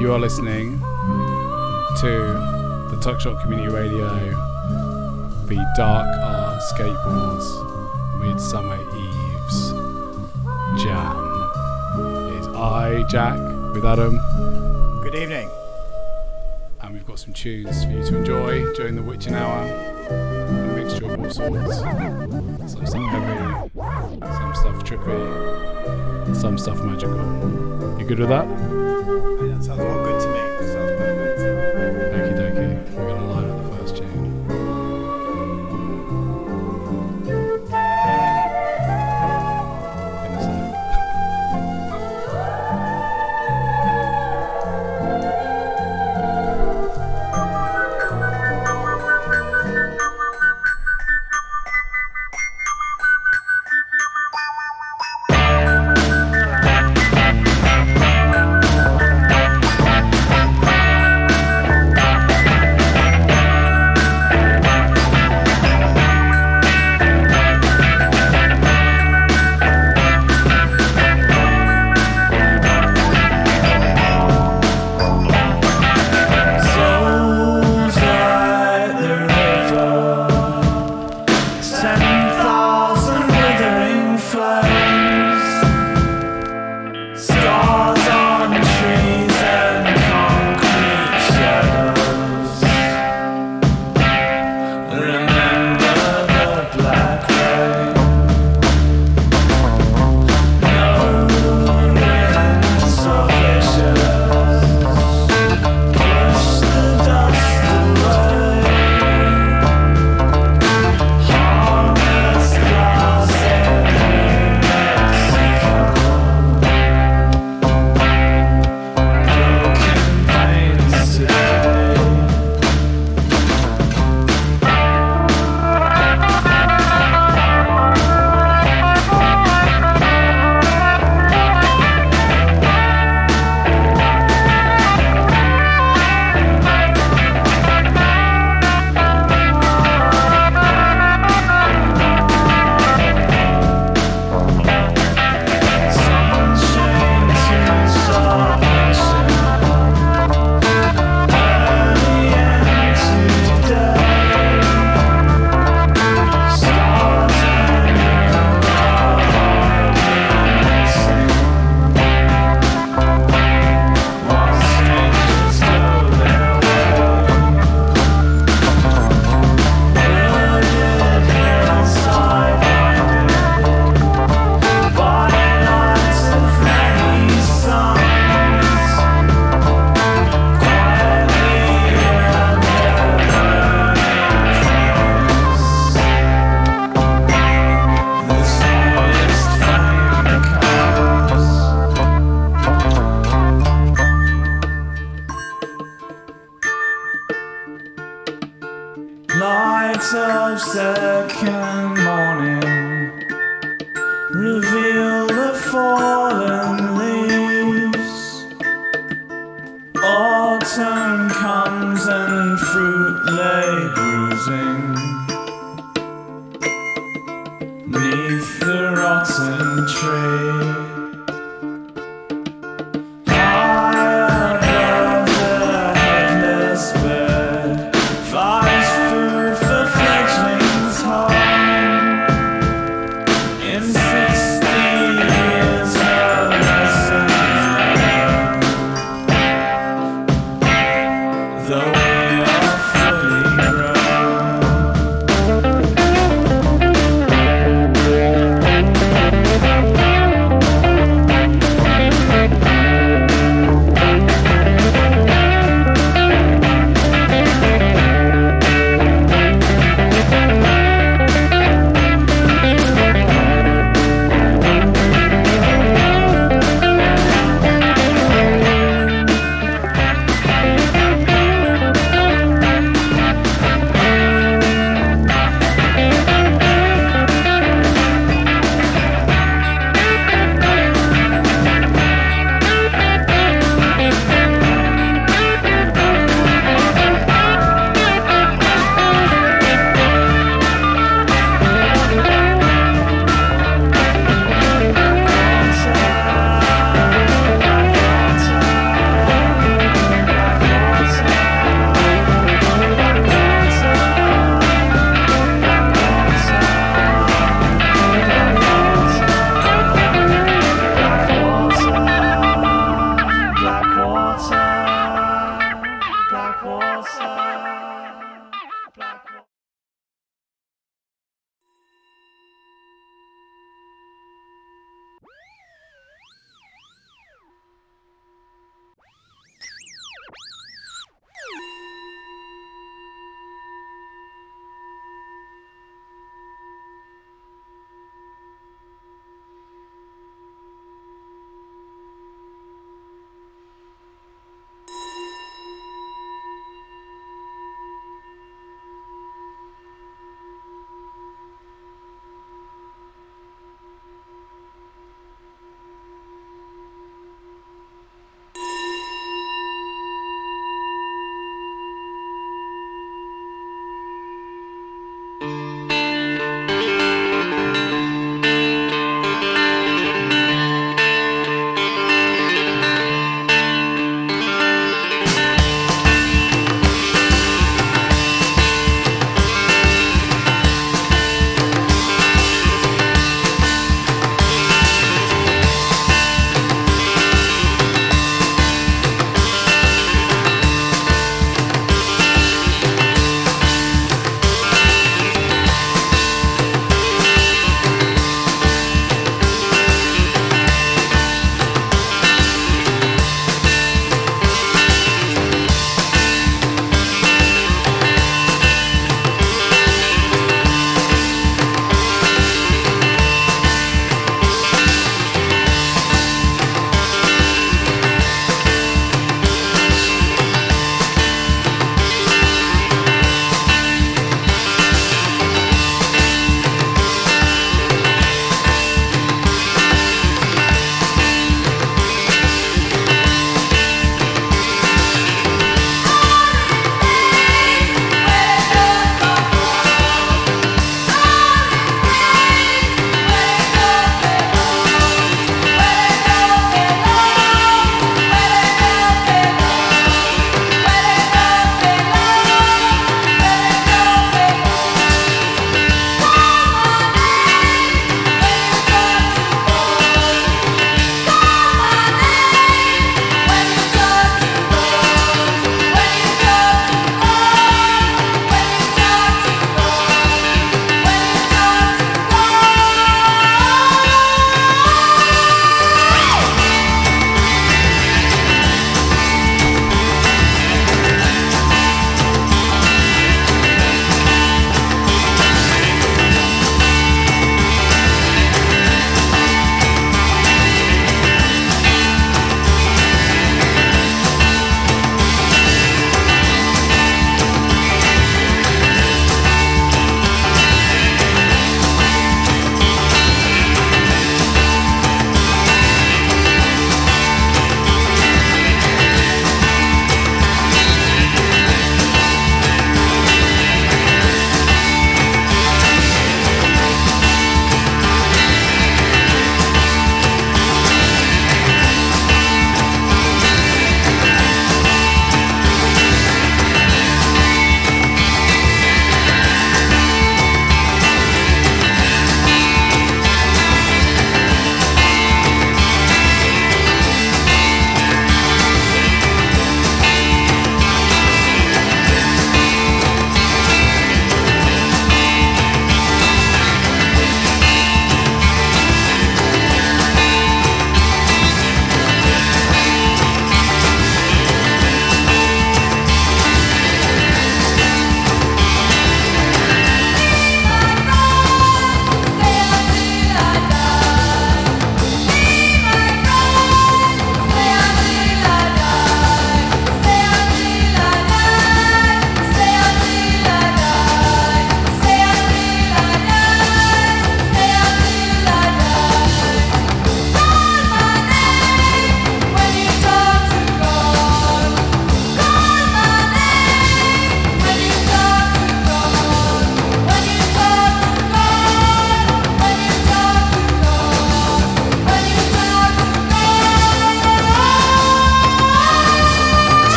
You are listening to the Tuckshot Community Radio, the Dark Art Skateboards Midsummer Eves Jam. It is I, Jack, with Adam. Good evening. And we've got some tunes for you to enjoy during the witching hour. A mixture of all sorts. Some stuff heavy, some stuff trippy, some stuff magical. You good with that? That sounds all good to me. Sounds perfect. Okie dokie. We're gonna line up the first tune. In a sec.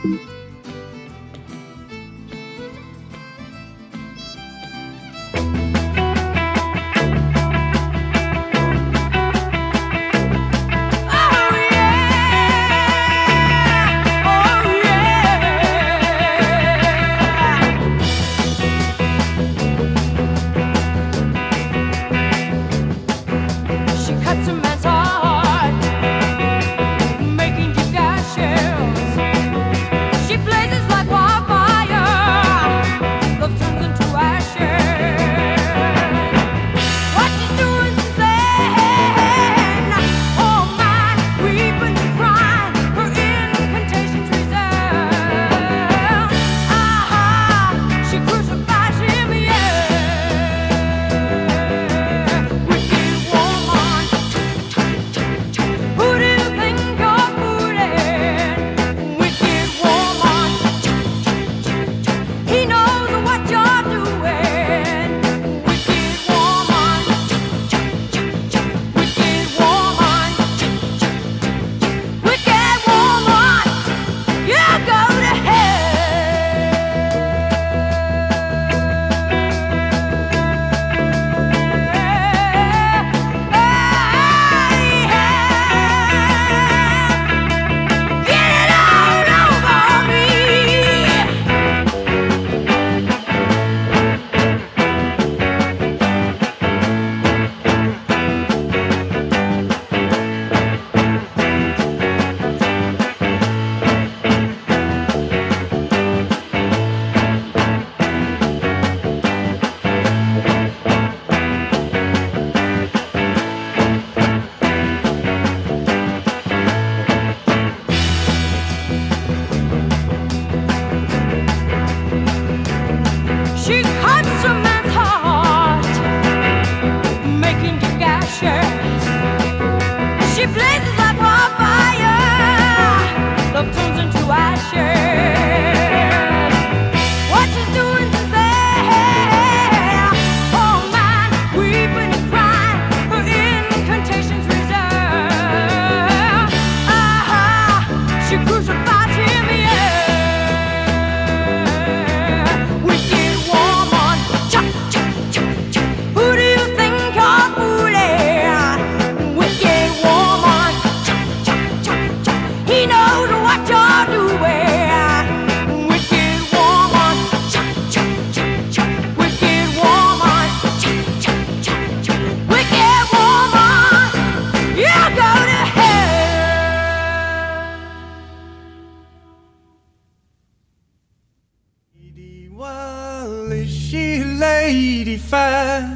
Lady fair,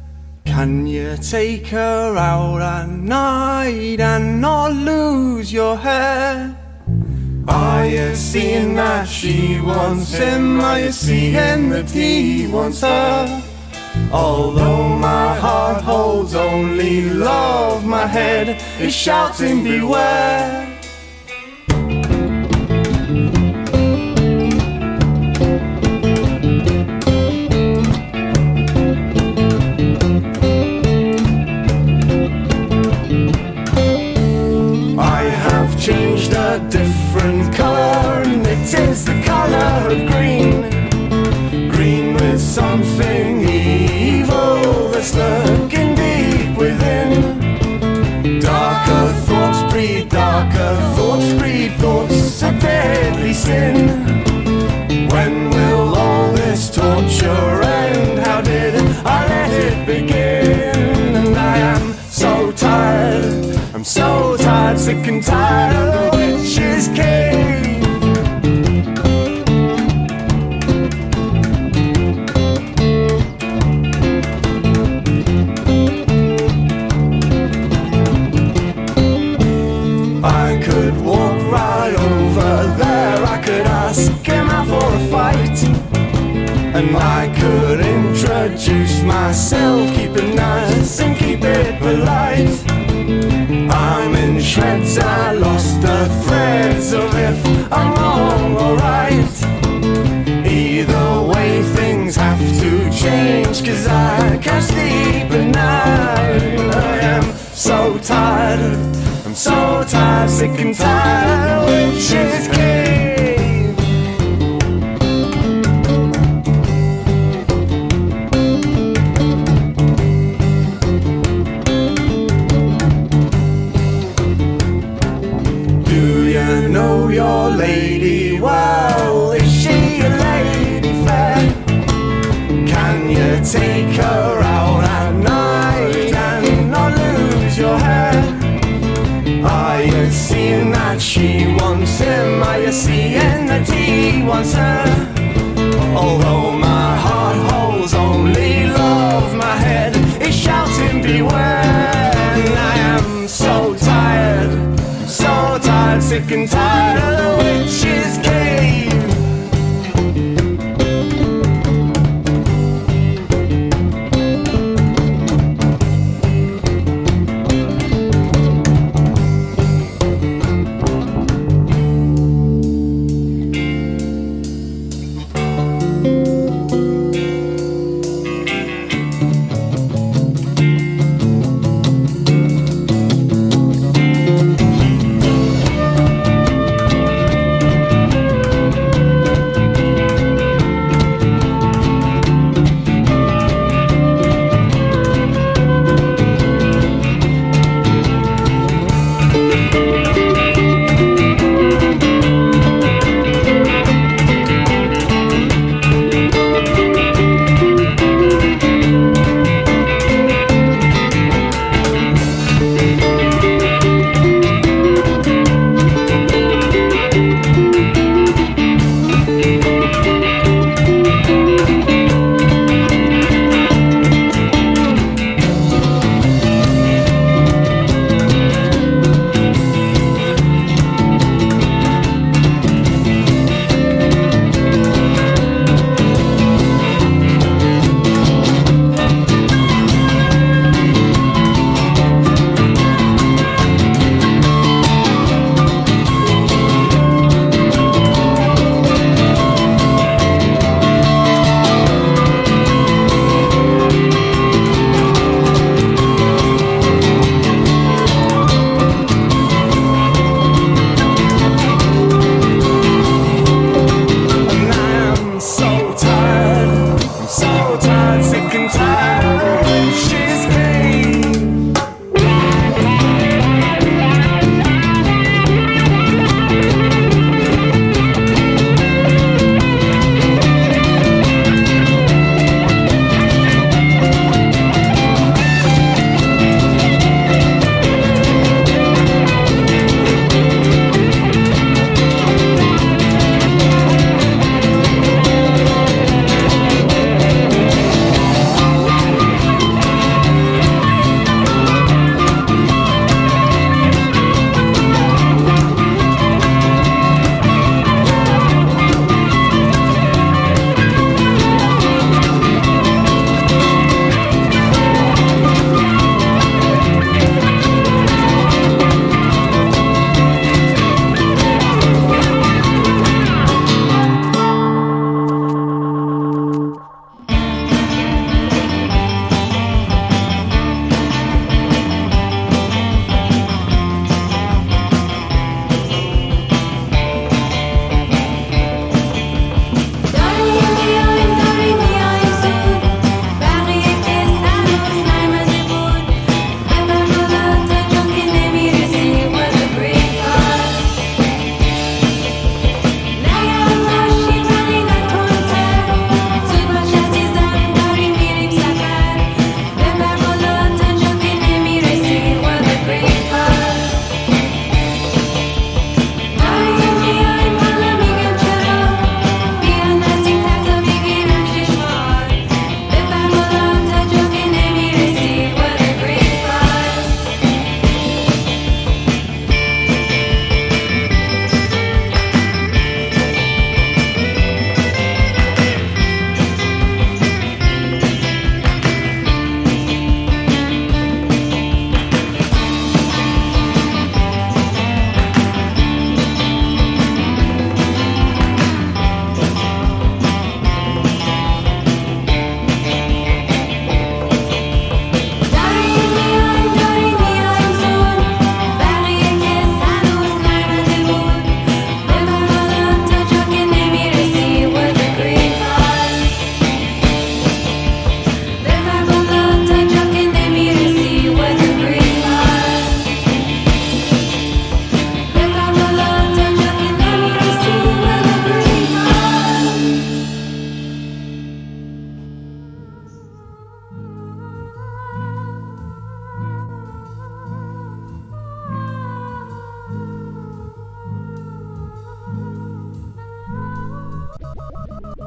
can you take her out at night and not lose your hair? Are you seeing that she wants him? Are you seeing that he wants her? Although my heart holds only love, my head is shouting beware. Changed a different colour, and it is the colour of green. Green with something evil that's lurking deep within. Darker thoughts breed thoughts of deadly sin. When will all this torture end? How did I let it begin? And I am so tired, I'm so tired, sick and tired of the witch's cave. I could walk right over there, I could ask him out for a fight, and I could introduce myself, keep it nice and keep it polite. I'm in shreds, I lost the threads of if I'm wrong or right. Either way things have to change, 'cause I can't sleep at night. I am so tired, I'm so tired, sick and tired of witch's cave. her out at night and not lose your head? Are you seeing that she wants him? Are you seeing that he wants her? Although my heart holds only love, my head is shouting beware. And I am so tired, sick and tired of the witch's cave.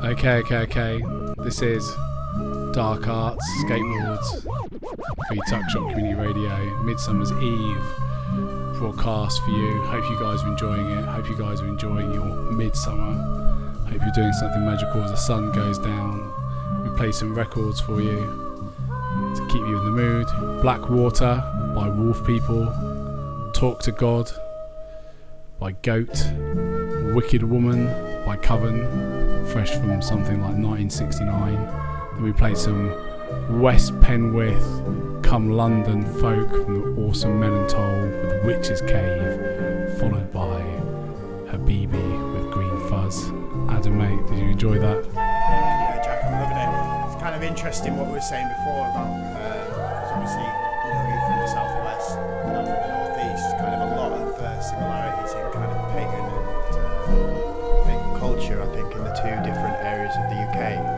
Okay. This is Dark Arts Skateboards for your Tuck Shop Community Radio. Midsummer's Eve broadcast for you. Hope you guys are enjoying it. Hope you guys are enjoying your midsummer. Hope you're doing something magical as the sun goes down. We play some records for you to keep you in the mood. Black Water by Wolf People. Talk to God by Goat. Wicked Woman by Coven, fresh from something like 1969. Then we played some West Penwith, Come London folk from the awesome Menontoll with Witch's Cave, followed by Habibi with Green Fuzz. Adam, mate, did you enjoy that? Yeah, Jack, I'm loving it. It's kind of interesting what we were saying before about, because obviously, you're from the southwest and I'm from the northeast, kind of a lot of similarities in kind of pagan and culture, I think, in the two different areas of the UK.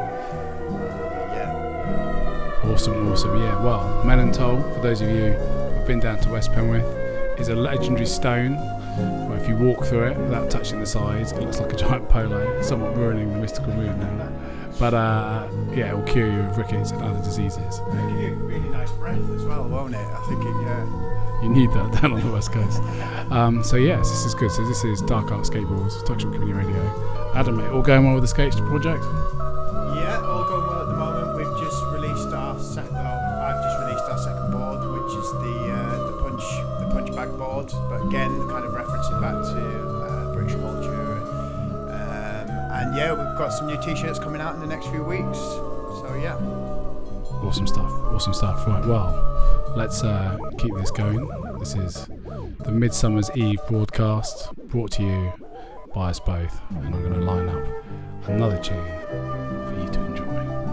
Awesome. Yeah, well, Menontoll, for those of you who've been down to West Penwith, is a legendary stone where if you walk through it without touching the sides, it looks like a giant polo, somewhat ruining the mystical mood now. But yeah, it will cure you of rickets and other diseases. It'll give you really nice breath as well, won't it? I think you need that down on the west coast. So yes, this is good. So this is Dark Art Skateboards, Tuck Shop Community Radio. Adam, mate, all going well with the Skates project? Yeah, all going well at the moment. We've just released our I've just released our second board, which is the punch bag board. But again, kind of referencing back to British culture. And yeah, we've got some new T-shirts coming out in the next few weeks. So yeah. Awesome stuff. Right, well, let's keep this going. This is the Midsummer's Eve broadcast, brought to you by us both, and I'm going to line up another tune for you to enjoy.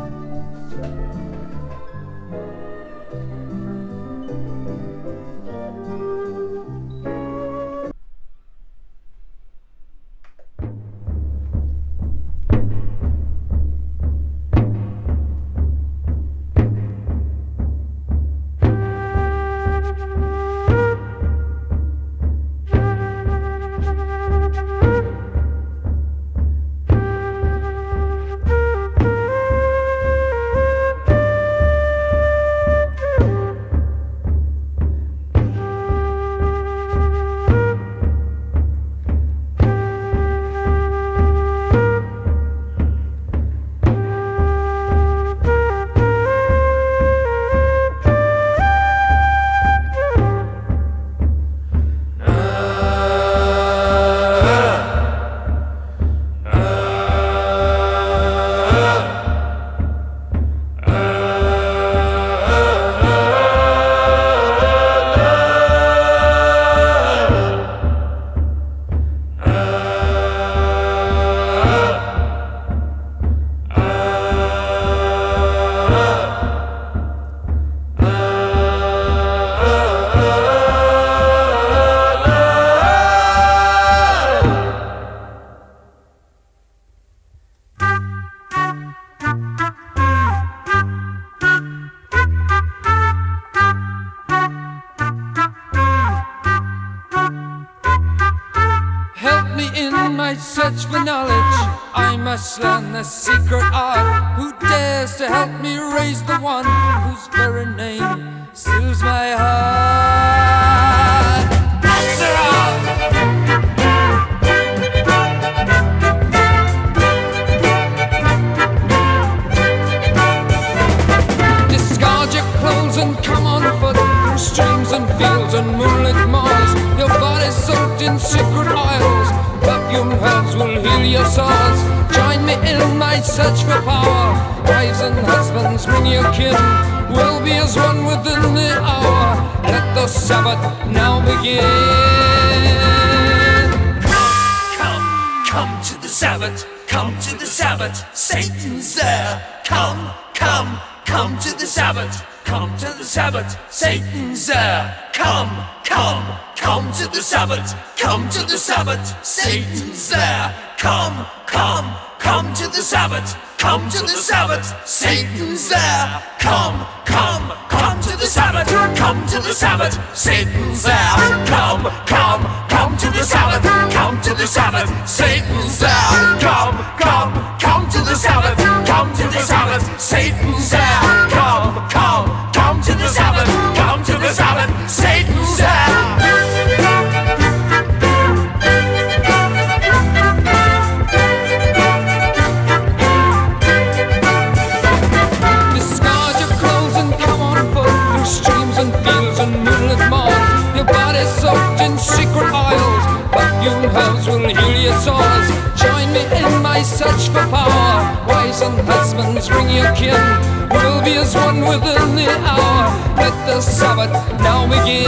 search for knowledge, I must learn the secret art. Who dares to help me raise the one whose very name seals my heart? Asura! Discard your clothes and come on foot through streams and fields and moonlit moors. Your body's soaked in secret oils. Perfume herbs will heal your sores. Join me in my search for power. Wives and husbands, bring your kin. We'll be as one within the hour. Let the Sabbath now begin. Come to the Sabbath. Come to the Sabbath. Satan's there. Come to the Sabbath. Come to the Sabbath. Satan's there. Come to the Sabbath. Come to the Sabbath. Satan's there. Come to the Sabbath. Come to the Sabbath. Satan's there. Come to the Sabbath. Come to the Sabbath. Satan's there. Come to the Sabbath. Come to the Sabbath. Satan's there. Come to the Sabbath. the Sabbath, Satan's there. Come, come, come to the Sabbath, come to the Sabbath, Satan's there. Discard your clothes and come on foot through streams and fields and moonlit moors. Your body soaked in secret oils, perfume herbs will heal your sores. Join me in my search for power. Wives and husbands, bring your kin. We'll be as one within the hour. Let the Sabbath now begin.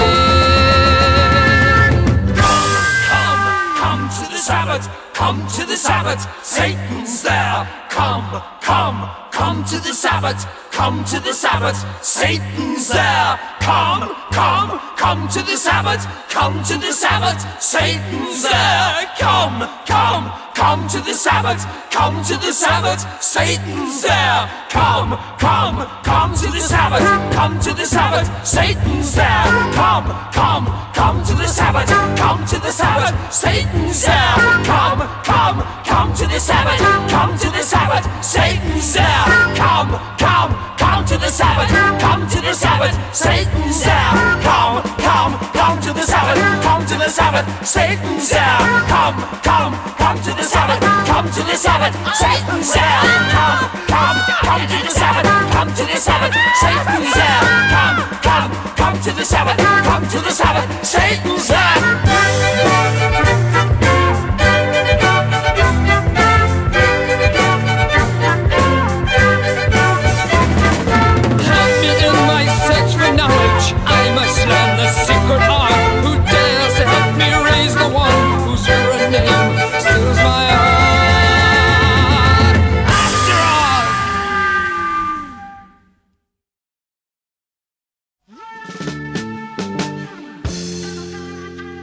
Come to the Sabbath, come to the Sabbath, Satan's there. Come, come, come to the Sabbath, come to the Sabbath, Satan's there. Come, come, come to the Sabbath, come to the Sabbath, Satan's there. Come, come, come to the Sabbath, come to the Sabbath, Satan's there. Come, come, come to the Sabbath, come to the Sabbath, Satan's there. Come, come, come to the Sabbath, come to the Sabbath, Satan's there. Come, come, come to the Sabbath, come to the Sabbath, Satan's there. Come, come, come to the Sabbath, come to the Sabbath, Satan's there. Come, come, come to the Sabbath, come to the Sabbath, Satan's there. Come, come, come to the Sabbath, come to the Sabbath, Satan's there. Come, come, come to the Sabbath, come to the Sabbath, Satan's there. Come, come, come to the Sabbath, come to the Sabbath, Satan's there. I must learn the secret art. Who dares to help me raise the one whose very name stills my heart? After all.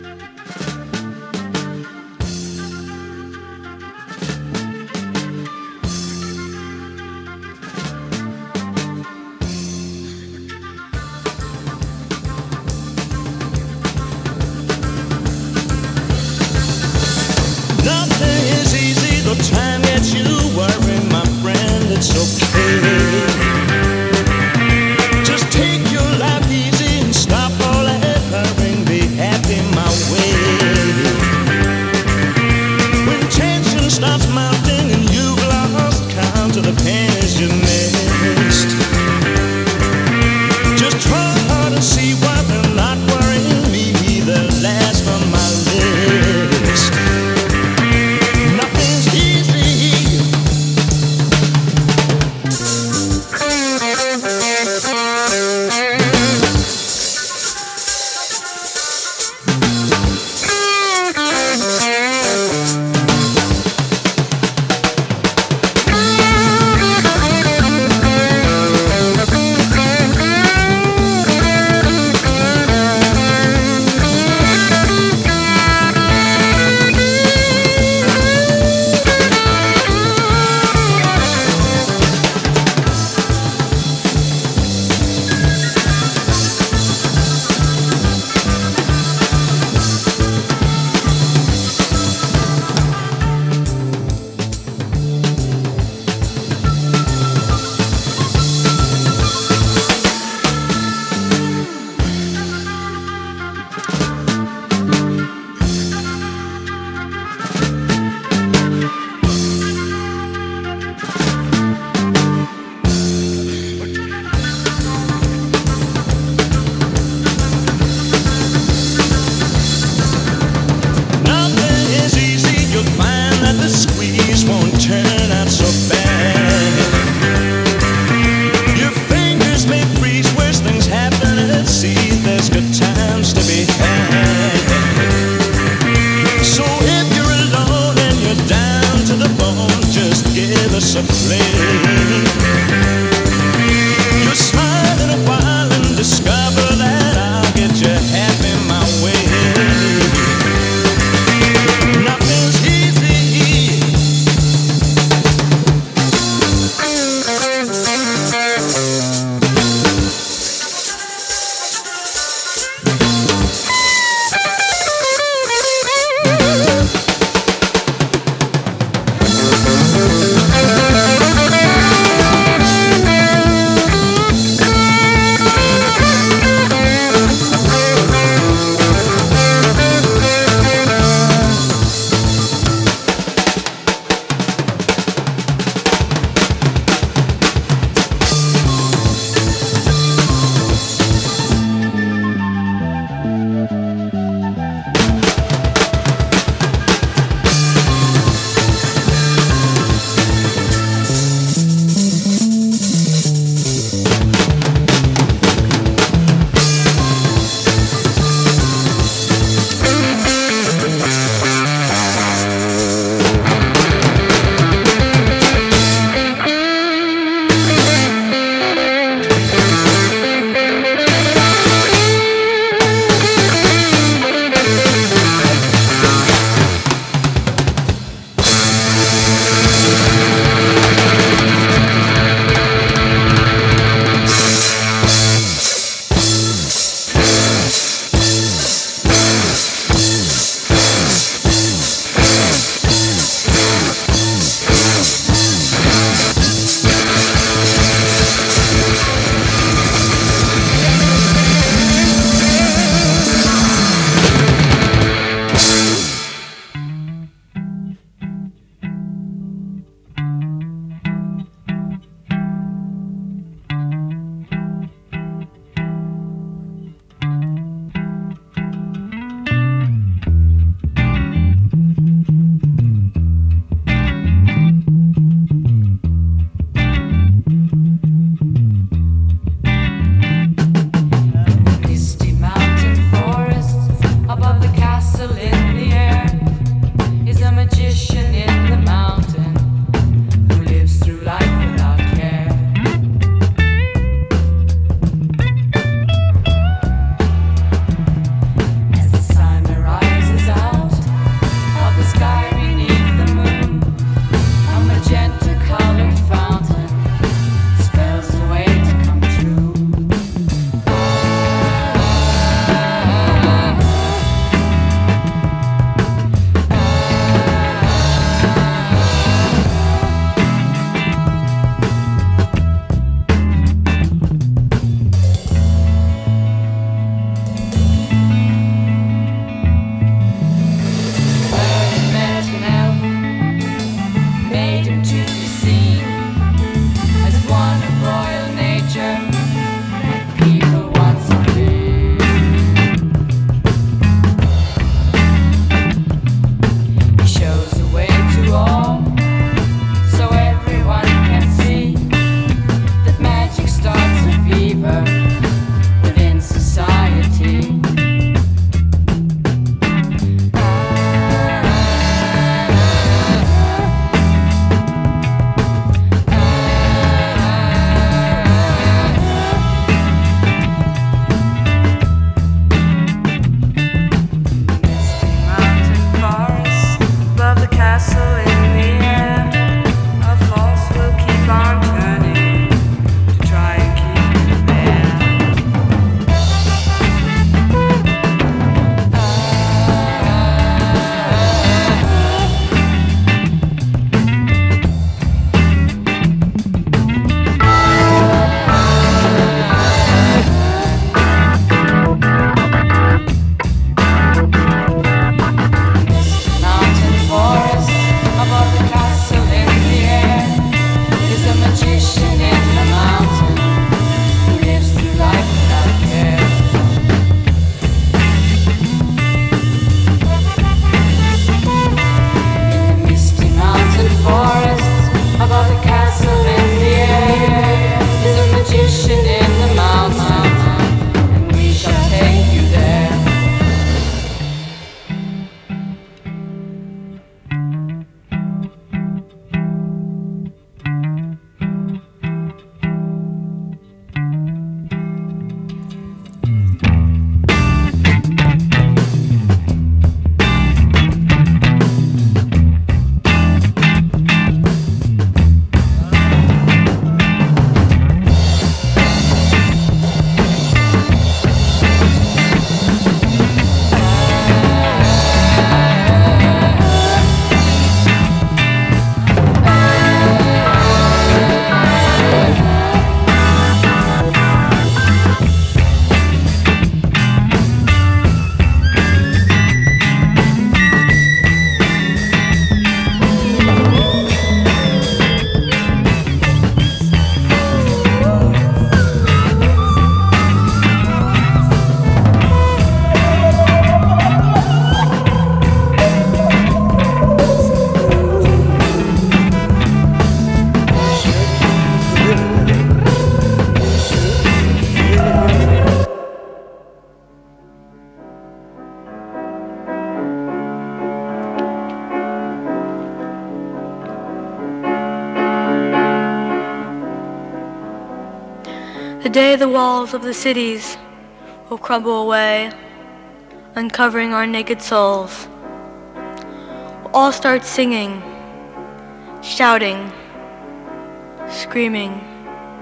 The day the walls of the cities will crumble away, uncovering our naked souls, we'll all start singing, shouting, screaming.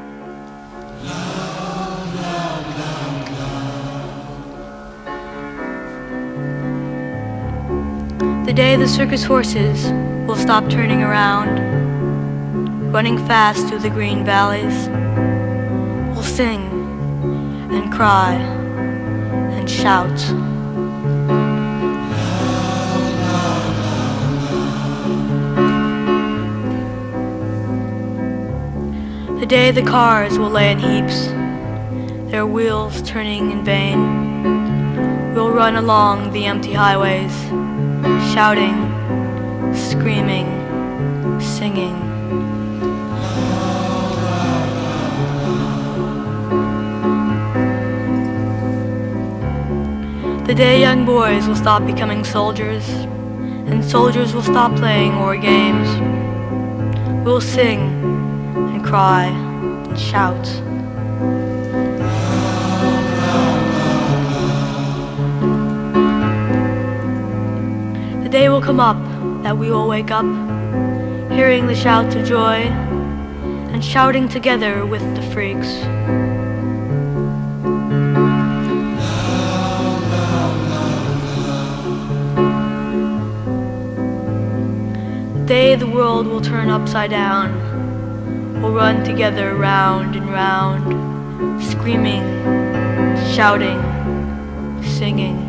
The day the circus horses will stop turning around, running fast through the green valleys, we'll sing and cry and shout. The day the cars will lay in heaps, their wheels turning in vain, we'll run along the empty highways, shouting, screaming, singing. The day young boys will stop becoming soldiers, and soldiers will stop playing war games, we'll sing and cry and shout. The day will come up that we will wake up, hearing the shouts of joy and shouting together with the freaks. The day the world will turn upside down, we'll run together round and round, screaming, shouting, singing.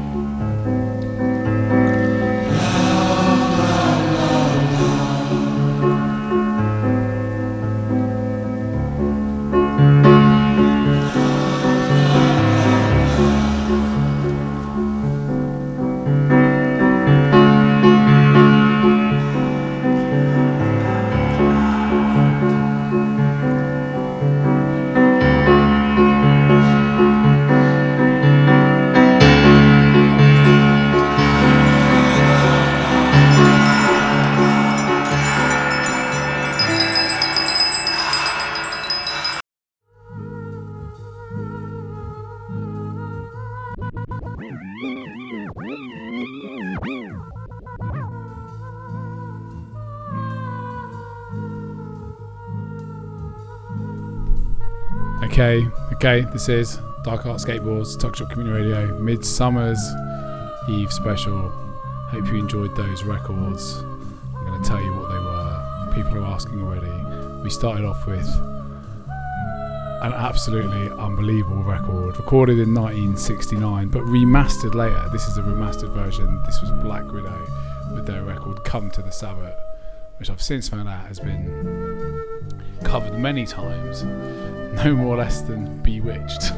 Okay, this is Dark Art Skateboards, Tuck Shop Community Radio, Midsummer's Eve special. Hope you enjoyed those records. I'm going to tell you what they were. People are asking already. We started off with an absolutely unbelievable record, recorded in 1969, but remastered later. This is a remastered version. This was Black Widow with their record Come to the Sabbath, which I've since found out has been covered many times, no more less than Bewitched.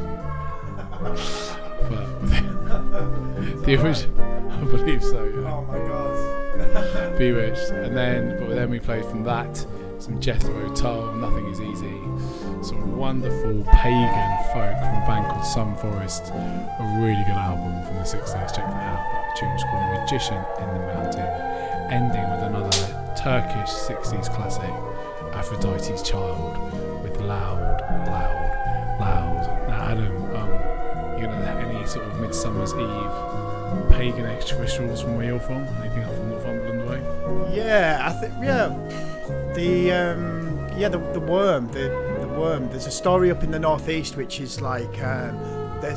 But the original, I believe so. Oh my god. Bewitched, and then we played from that some Jethro Tull, Nothing Is Easy, some wonderful pagan folk from a band called Sun Forest, a really good album from the 60s. Check that out. That tune's called Magician in the Mountain, ending with another Turkish 60s classic, Aphrodite's Child, with Loud. Now Adam, you gonna have any sort of Midsummer's Eve pagan extraterrestrials from where you're from? Anything up from Northumberland way? Yeah, I think the worm. The worm. There's a story up in the northeast which is like there's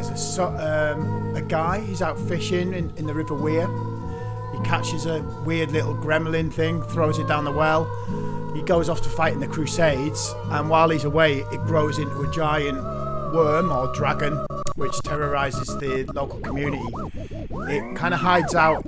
a guy. He's out fishing in the River Wear. He catches a weird little gremlin thing, throws it down the well. He goes off to fight in the Crusades, and while he's away, it grows into a giant worm or dragon, which terrorizes the local community. It kind of hides out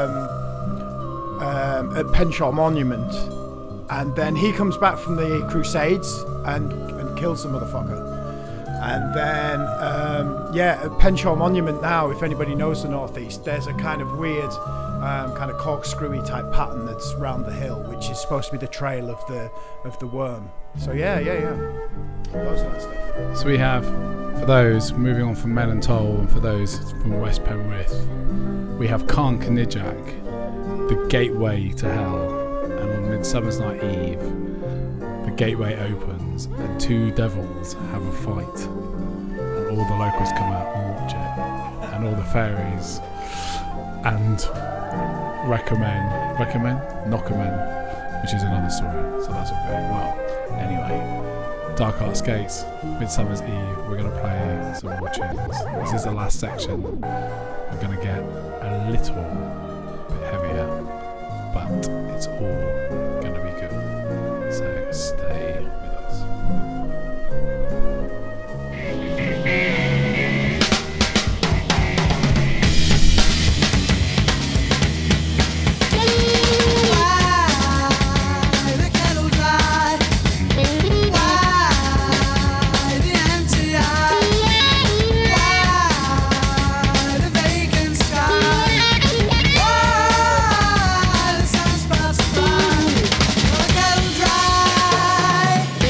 at Penshaw Monument, and then he comes back from the Crusades and kills the motherfucker. And then, at Penshaw Monument now, if anybody knows the northeast, there's a kind of weird, kind of corkscrewy type pattern that's round the hill, which is supposed to be the trail of the worm. So yeah. Loads of that stuff. So we have, for those moving on from Melantoll, and for those from West Penrith, we have Khan Kanijak, the gateway to hell, and on Midsummer's Night Eve, the gateway opens. happens and two devils have a fight, and all the locals come out and watch it, and all the fairies and Knockermen, which is another story. So that's all going well. Anyway, Dark Art Skates, Midsummer's Eve. We're going to play some more tunes. This is the last section. We're going to get a little bit heavier, but it's all going to be good. So stay with us. Dry.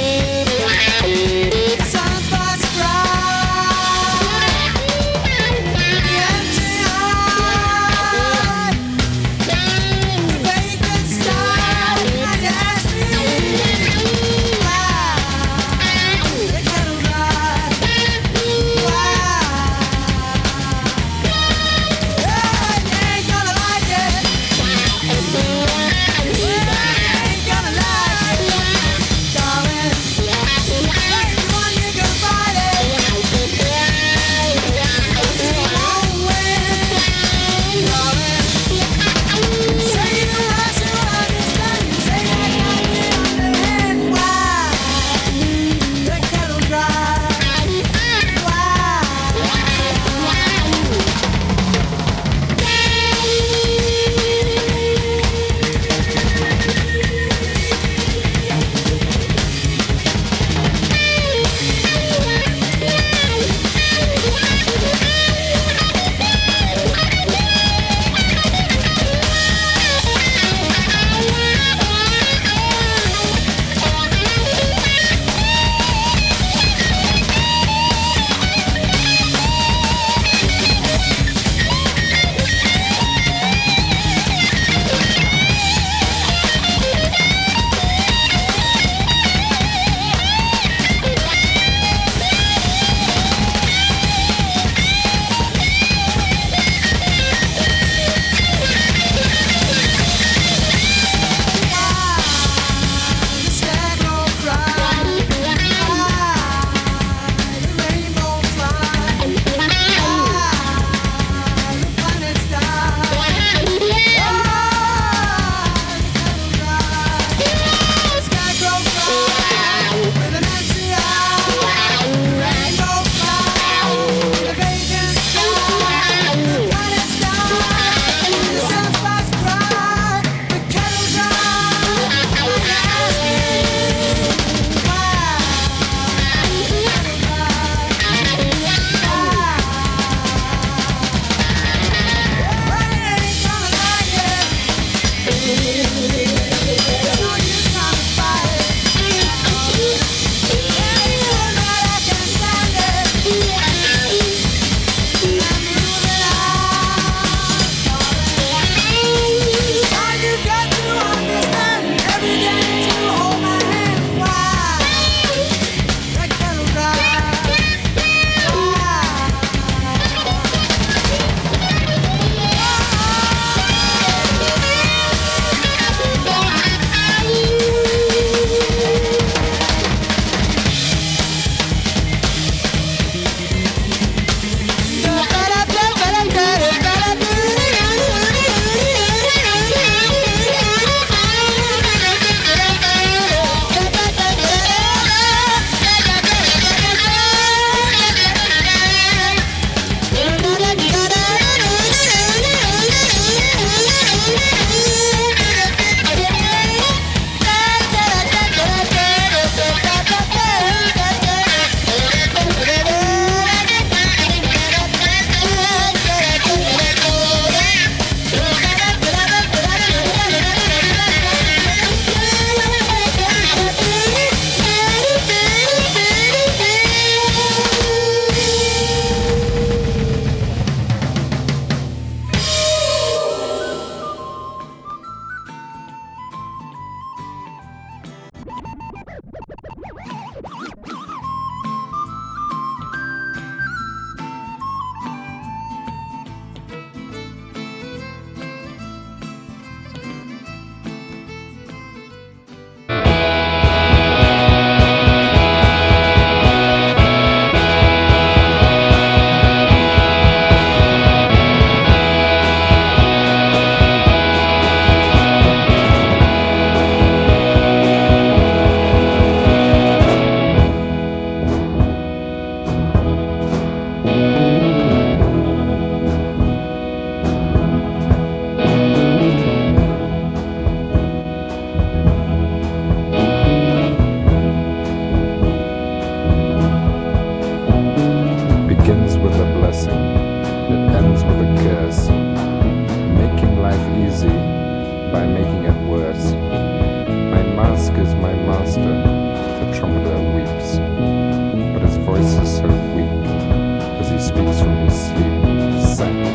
with a blessing, it ends with a curse. Making life easy by making it worse. My mask is my master, the trumpeter weeps, but his voice is so weak as he speaks from his sleep, sang.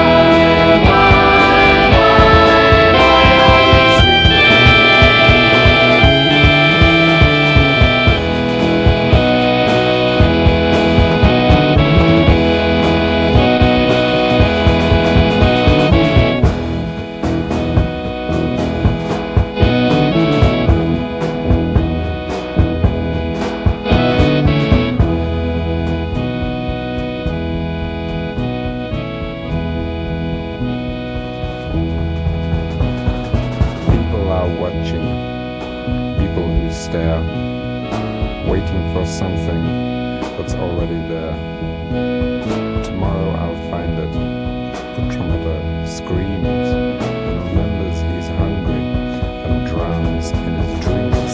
Waiting for something that's already there. Tomorrow I'll find it. The trumpeter screams and remembers he's hungry and drowns in his dreams.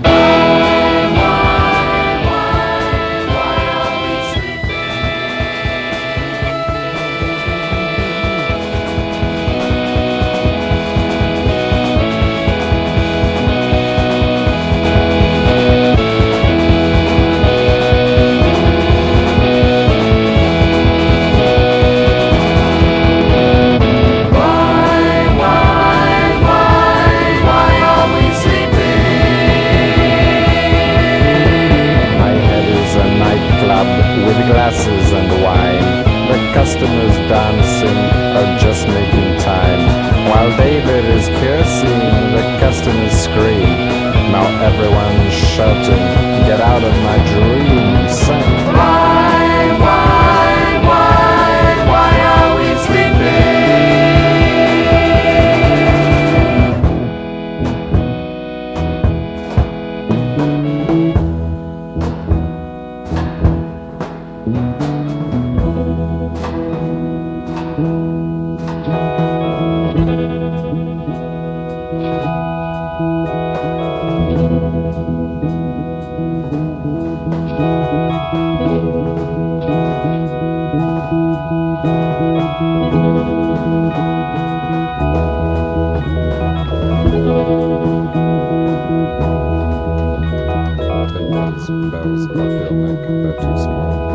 Why are we sleeping? With glasses and wine, the customers dancing are just making time. While David is cursing, the customers scream. Now everyone's shouting, get out of my dream. Sing. Why are we sleeping? Bells off your neck, they're too small.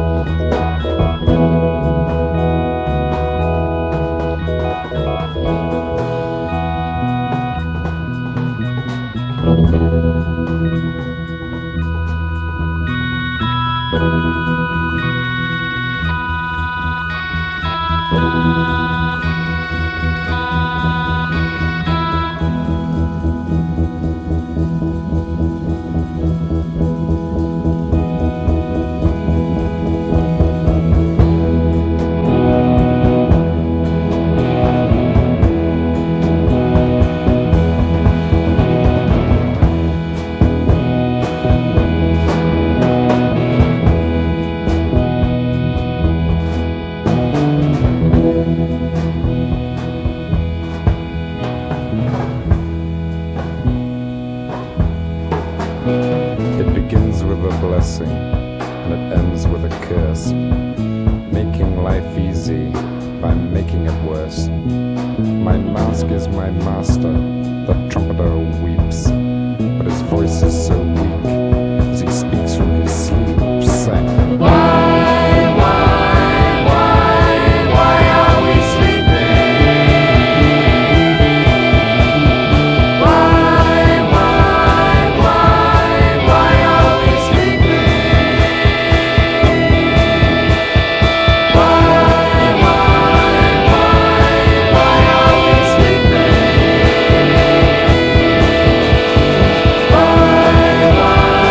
It begins with a blessing, and it ends with a curse. Making life easy by making it worse. My mask is my master, the trumpeter weeps, but his voice is so weak as he speaks from his sleep, sang. Why are we sleeping? Why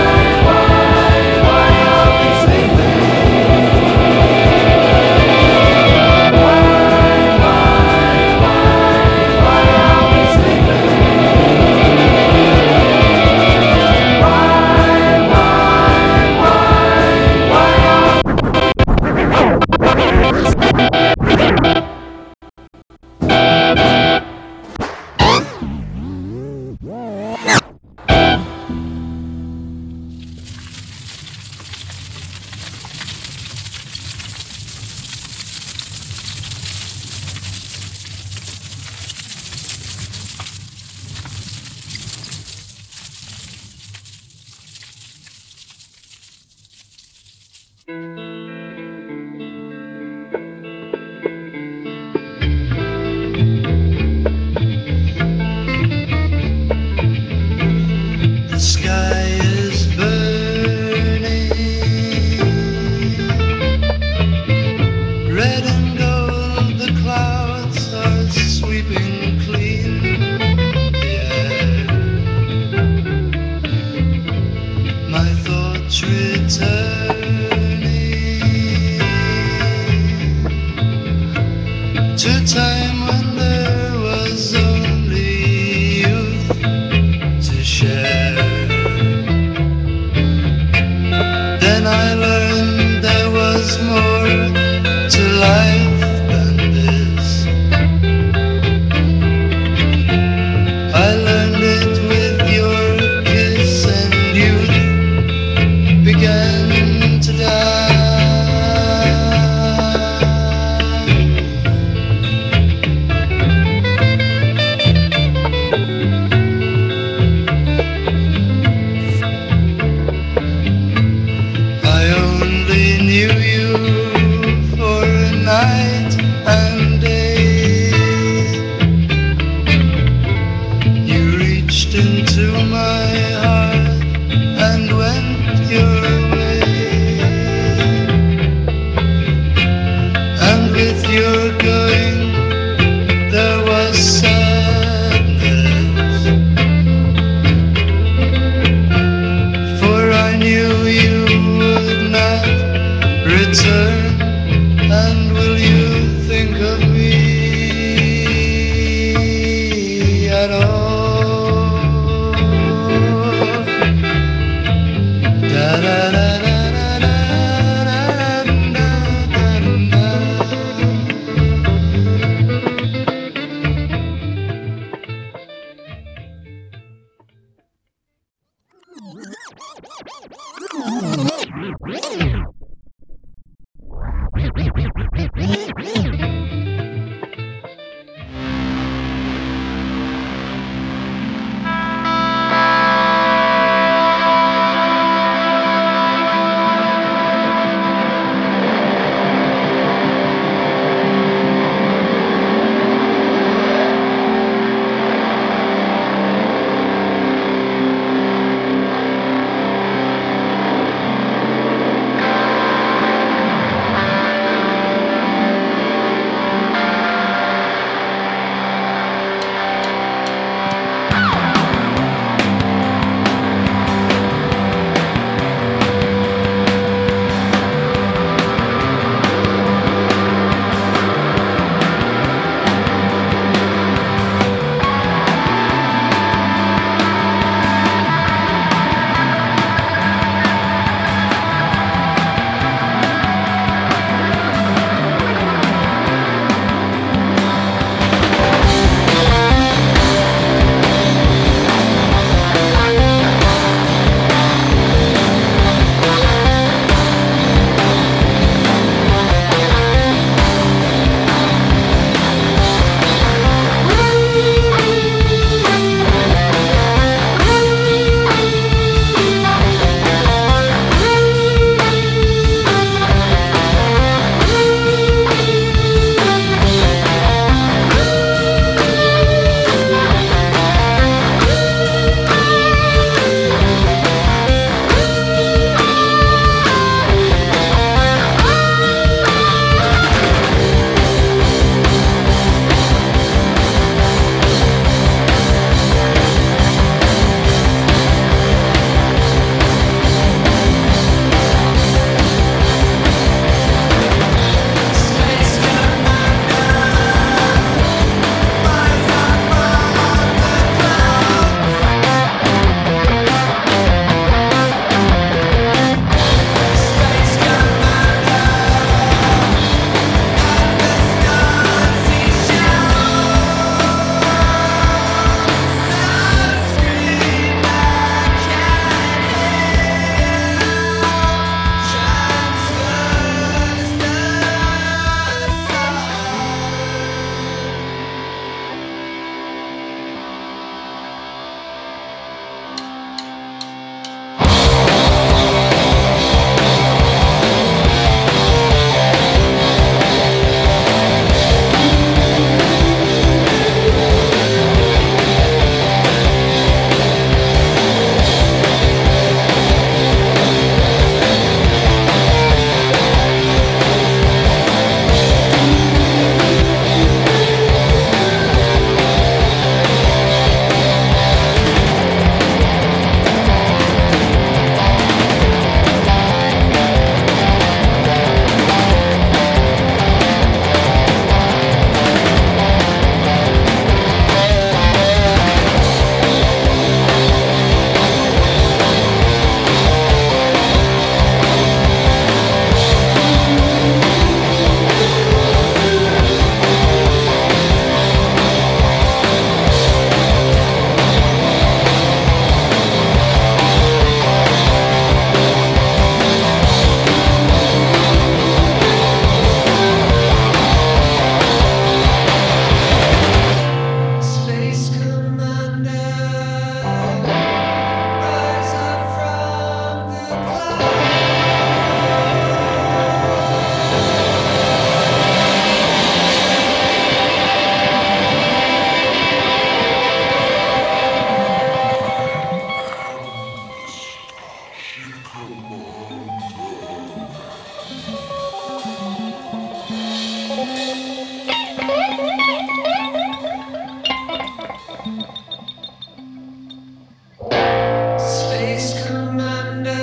Space Commander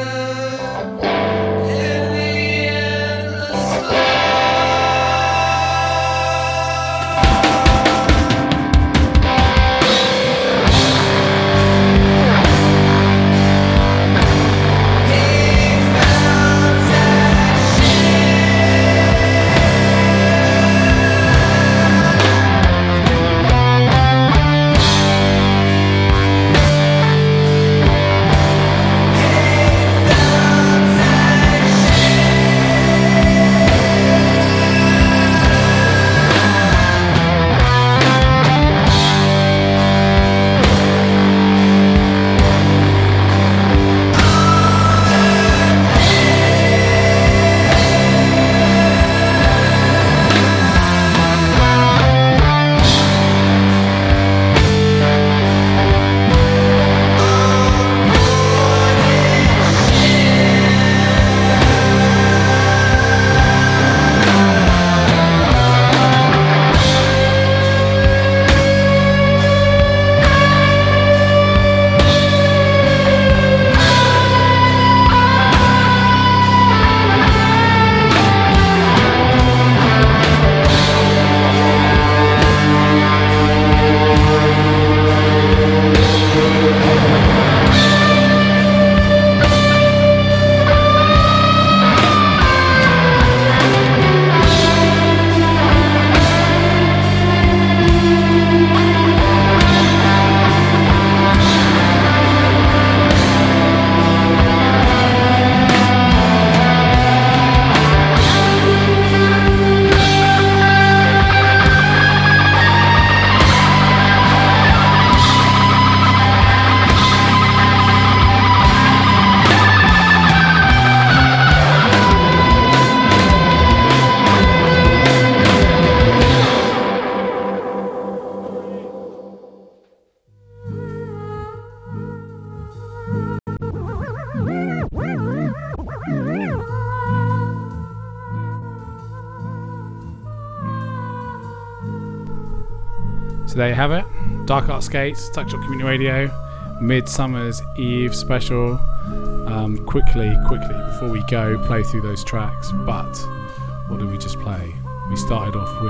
in the endless So there you have it. Dark Art Skates, Tuck Shop Community Radio, Midsummer's Eve special. Quickly, before we go, play through those tracks. But what did we just play? We started off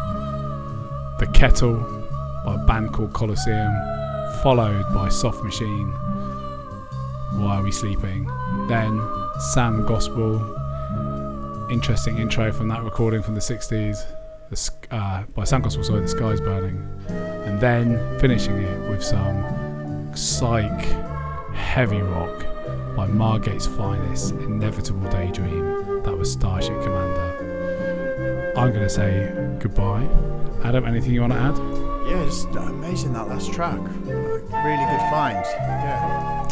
with The Kettle by a band called Colosseum, followed by Soft Machine, Why Are We Sleeping? Then Sam Gospel, interesting intro from that recording from the 60s. By Sam Gospel, sorry, The Sky's Burning, and then finishing it with some psych heavy rock by Margate's Finest, Inevitable Daydream. That was Starship Commander. I'm going to say goodbye. Adam, anything you want to add? Yeah, just amazing, that last track. Really good find. Yeah.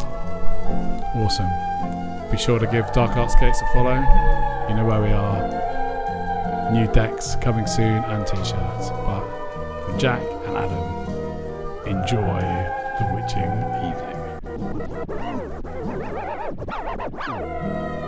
Awesome. Be sure to give Dark Art Skates a follow. You know where we are. New decks coming soon and t-shirts. But for Jack and Adam, enjoy the witching evening.